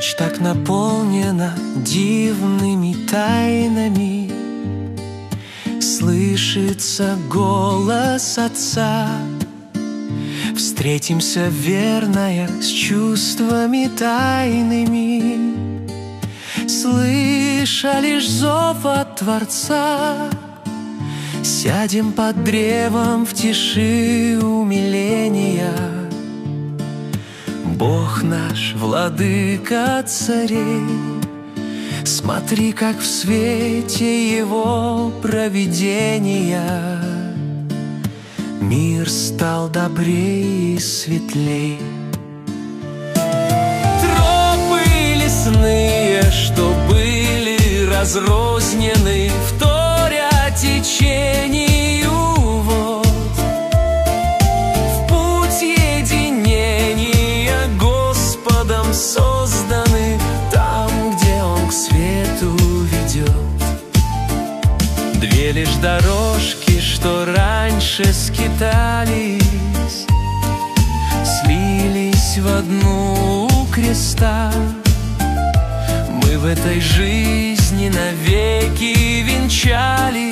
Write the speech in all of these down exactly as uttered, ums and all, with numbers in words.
Ночь так наполнена дивными тайнами, слышится голос Отца. Встретимся, верная, с чувствами тайными, слыша лишь зов от Творца. Сядем под древом в тиши умиления. Бог наш, владыка царей, смотри, как в свете Его провидения мир стал добрее и светлей. Тропы лесные, что были разрознены, вторя течению вод, в путь единения Господом созданы, там, где Он к свету ведет. Две лишь дорожки, что раньше скитались, слились в одну у креста. Мы в этой жизни навеки венчались,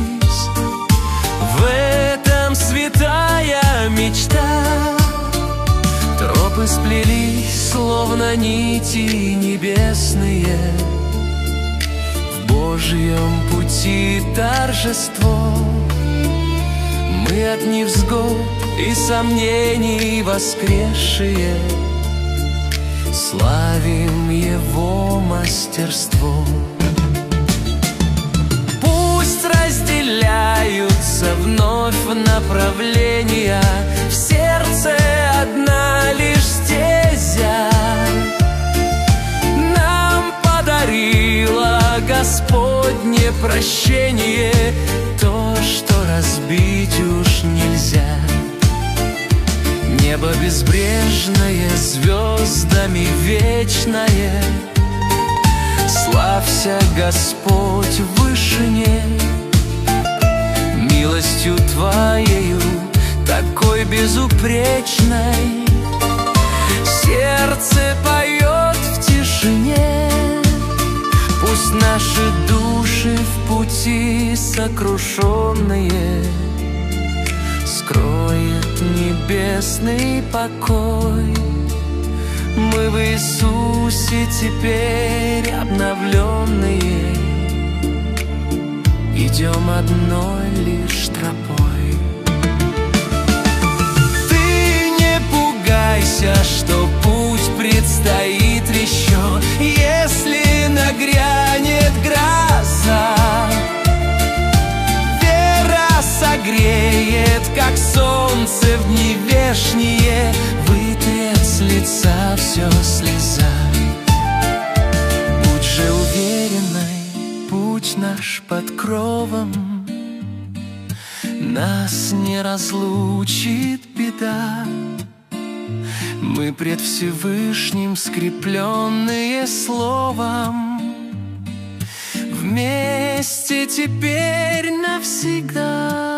в этом святая мечта. Тропы сплелись, словно нити небесные, в Божьем пути торжество. Мы от невзгод и сомнений воскресшие славим Его мастерство. Пусть разделяются вновь направления, в сердце одна лишь стезя нам подарила Господне прощение, то, что разбить уж нельзя. Небо безбрежное, звездами вечное, славься, Господь, в вышине. Милостью Твоею, такой безупречной, сердце поет в тишине. Пусть наши души в пути сокрушенные скроет небесный покой. Мы в Иисусе теперь обновленные, идем одной лишь тропой. Ты не пугайся, что путь предстоит еще, если нагрянет гроза. Согреет, как солнце в дни вешние, вытрет с лица все слеза. Будь же уверенной, путь наш под кровом, нас не разлучит беда. Мы пред Всевышним скрепленные словом, вместе теперь навсегда.